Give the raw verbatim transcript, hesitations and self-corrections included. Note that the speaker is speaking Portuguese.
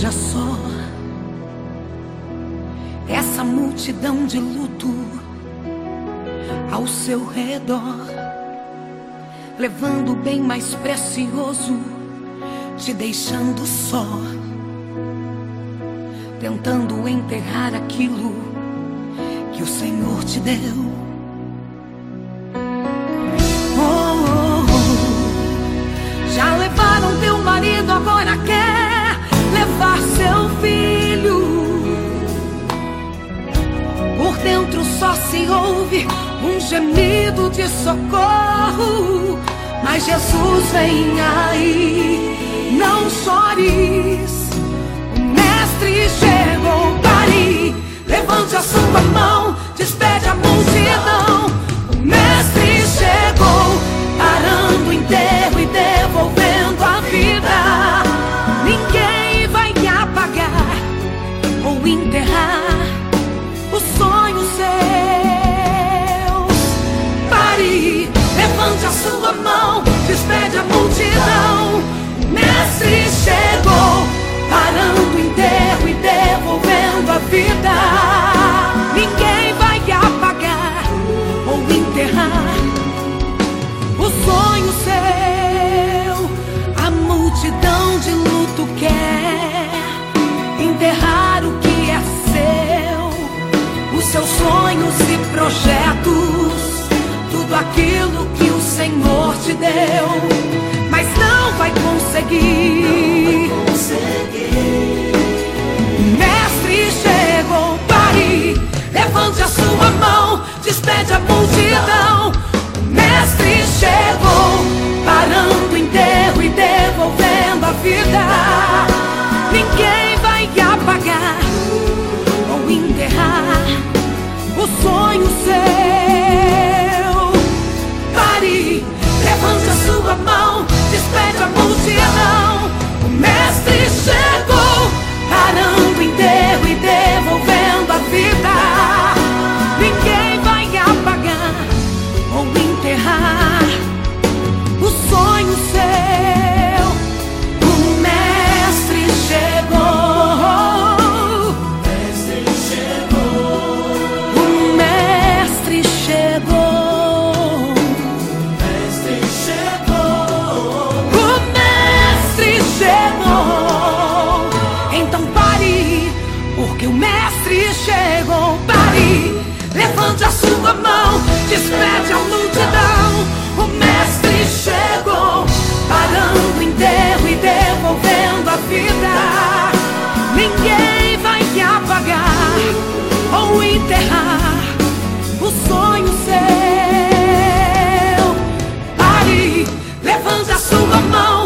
Veja só essa multidão de luto ao seu redor, levando o bem mais precioso, te deixando só, tentando enterrar aquilo que o Senhor te deu. Oh, oh, oh. Já levaram teu marido, agora quer levar seu filho. Por dentro só se ouve um gemido de socorro, mas Jesus vem aí, não chores. O Mestre chegou, pare, levante a sua mão, despede a multidão. O Mestre chegou, parando o enterro e devolvendo a vida. Ninguém vai apagar ou enterrar os sonhos seus. Pare, levante a sua mão, despede a multidão. O Mestre chegou, parando o enterro e devolvendo a vida. Ninguém vai apagar ou enterrar o sonho seu. A multidão de luto quer enterrar o que é seu, os seus sonhos e projetos, tudo aquilo que o Senhor te deu, mas não vai conseguir. O Mestre chegou, pare, levante a sua mão, despede a multidão. O Mestre chegou, parando o enterro e devolvendo a vida. Ninguém vai apagar ou enterrar o sonho seu. Pare, levante a sua mão, despede a multidão. O Mestre chegou, parando o enterro e devolvendo a vida. Ninguém vai apagar ou enterrar o sonho seu. O Mestre chegou. O Mestre chegou. O Mestre chegou. O Mestre chegou. Então pare, porque o Mestre chegou. Pare, levante a sua mão, despede a multidão. O Mestre chegou, parando o enterro e devolvendo a vida. Ninguém vai apagar ou enterrar o sonho seu. Pare, levante a sua mão,